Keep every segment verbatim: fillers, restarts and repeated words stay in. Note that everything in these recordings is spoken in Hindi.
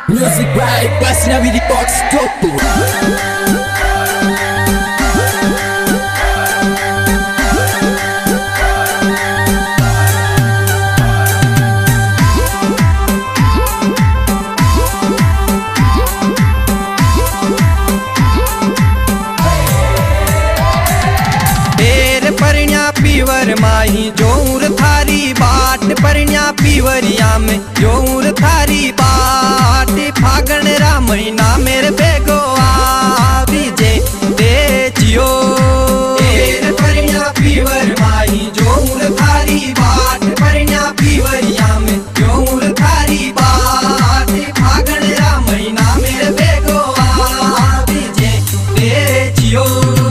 Music by Basinavi Box Topo. पीवर माही जोर थारी बाट परण्या पीवरिया में जोर थारी बाट फागण रा महीना मेरे बेगो आवी जे दे जियो परण्या पीवर माही जोर थारी बाट परण्या पीवरिया में जोर थारी बाट फागण रा महीना मेरे बेगो आवी जे दे जियो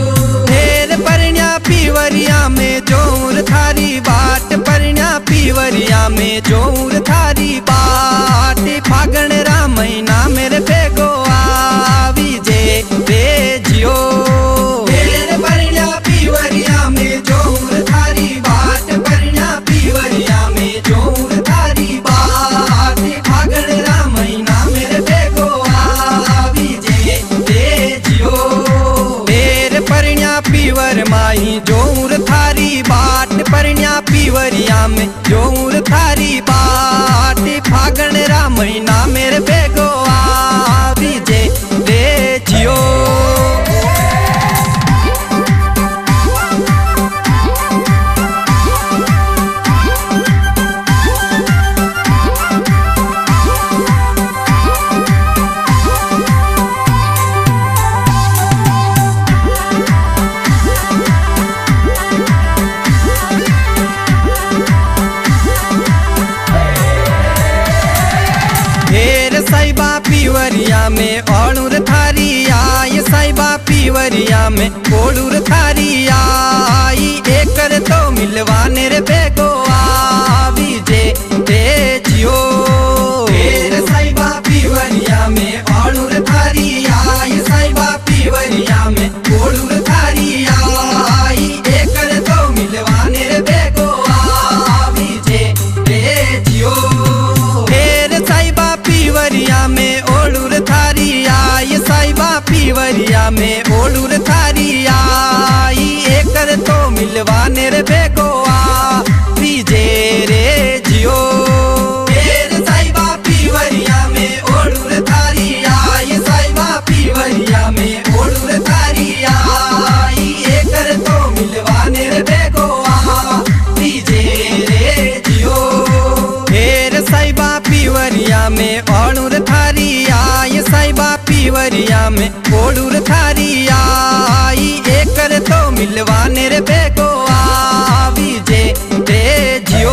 पीवरिया में जोर थारी बाट परण्या पीवरिया में जोर थारी बाट फागण रा महीना मेरे बेगो आवी जे दे जियो परण्या पीवरिया में जोर थारी बाट परण्या पीवरिया में जोर थारी बाट फागण रा महीना मेरे बेगो आवी जे दे जियो परण्या पीवर माही जोर थारी बाट परण्या पीवरिया में जोर थारी बाट फागण रा महीना मेरे बेगो आवी जे दे जियो पीवरिया में ओलूर थारी आई साइबा पीवरिया में ओलूर थारी आई एकर तो मिलवाने रे बेगो आवी जे दे जियो साइबा पीवरिया में ओलूर थारी आई साइबा पीवरिया में ओलूर थारी आई एकर तो मिलवाने रे बेगो आवी जे दे जियो पीवरिया में ओलूर थारी आई साइबा पीवरिया में ओलूर थारी आई एकर तो मिलवाने रे बेगो आवी जे रे जियो साइबा पीवरिया में ओलूर थारी आई साइबा पीवरिया में ओलूर थारी आई एकर तो मिलवाने रे बेगो आवी जे रे जियो साइबा पीवरिया में ओलूर थारी आई साइबा पीवरिया में ओलूर थारी आई एकर तो मिलवाने रे बेगो आवी जे दे जियो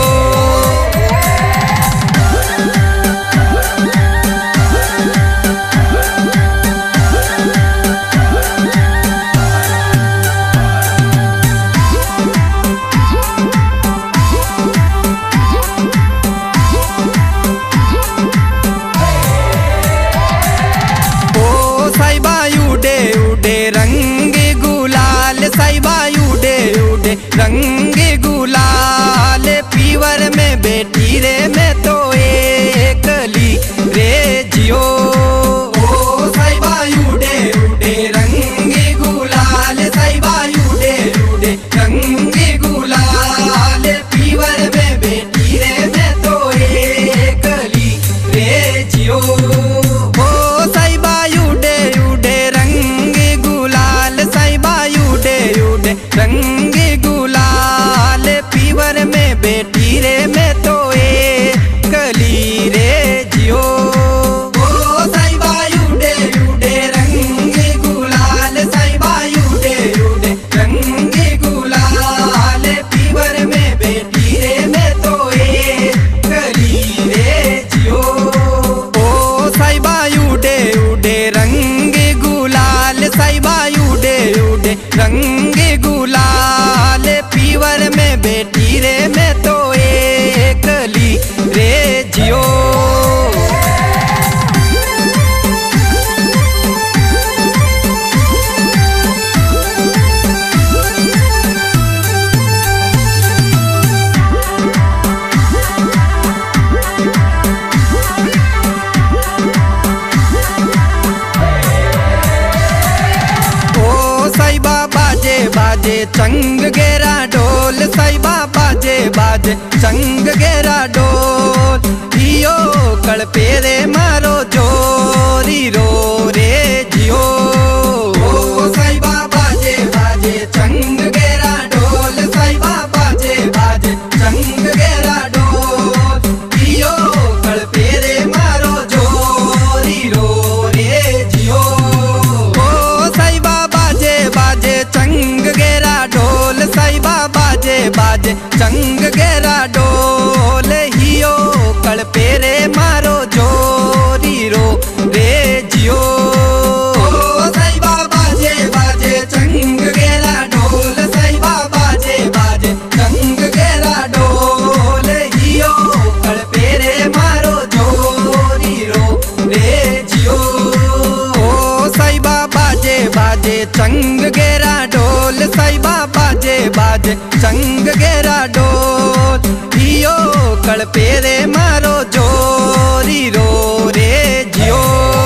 बाजे चंग गेरा ढोल साहिबा बाजे बाजे चंग गेरा ढोल जियो कल पेरे मारो जोरी रो रे जियो साहिबा बाजे बाजे चंग गेरा ढोल साहिबा बाजे बाजे चंग गेरा ढोल जियो कल पेरे मारो जोरी रो रे जियो साहिबा बाजे बाजे चंग गेरा ढोल साहिबा बाजे बाजे चंग गेरा ढोल हियो कल पेरे मारो जोरी रो रे जियो साहिबा बाजे बाजे चंग गेरा ढोल साहिबा बाजे बाजे चंग गेरा ढोल हियो कल पेरे मारो जोरी रो रे जियो साहिबा बाजे बाजे चंग गेरा ढोल साहिबा बाजे बाजे चंग गेरा ढोल हियो कल पेरे मारो जोरी रो रे जियो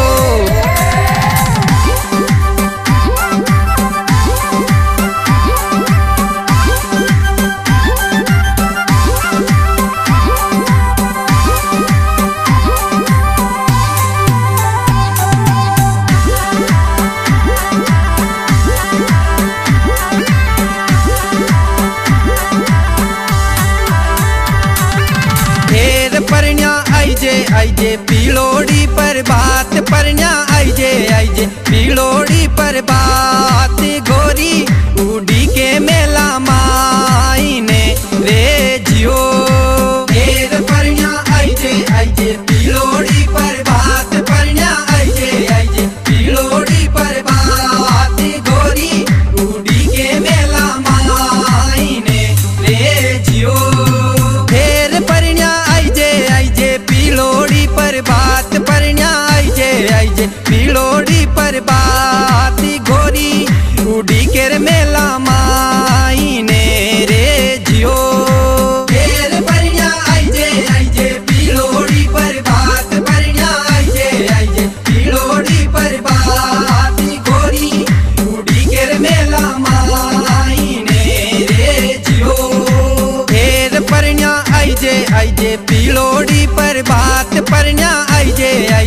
आइजे पीलोड़ी पर बात परन्या आइजे आइजे पीलोड़ी पर बात गोरी उड़ी के मेला माई ने रे जियो ढेर परन्या आइजे आइजे पीलोड़ी पर बात परन्या आइजे आइजे पीलोड़ी पर बात गोरी उड़ी के मेला माई ने रे जियो ढेर परन्या आइजे आइजे पीलोड़ी पर बात परन्या आइजे आइजे पीलोड़ी पर बात गोरी उड़ी के मेला माई ने रे जियो ढेर परन्या आइजे आइजे पीलोड़ी पर बात परन्या आइजे आइजे पीलोड़ी पर बात गोरी उड़ी के मेला माई ने रे जियो ढेर परन्या आइजे आइजे पीलोड़ी पर बात परन्या आइजे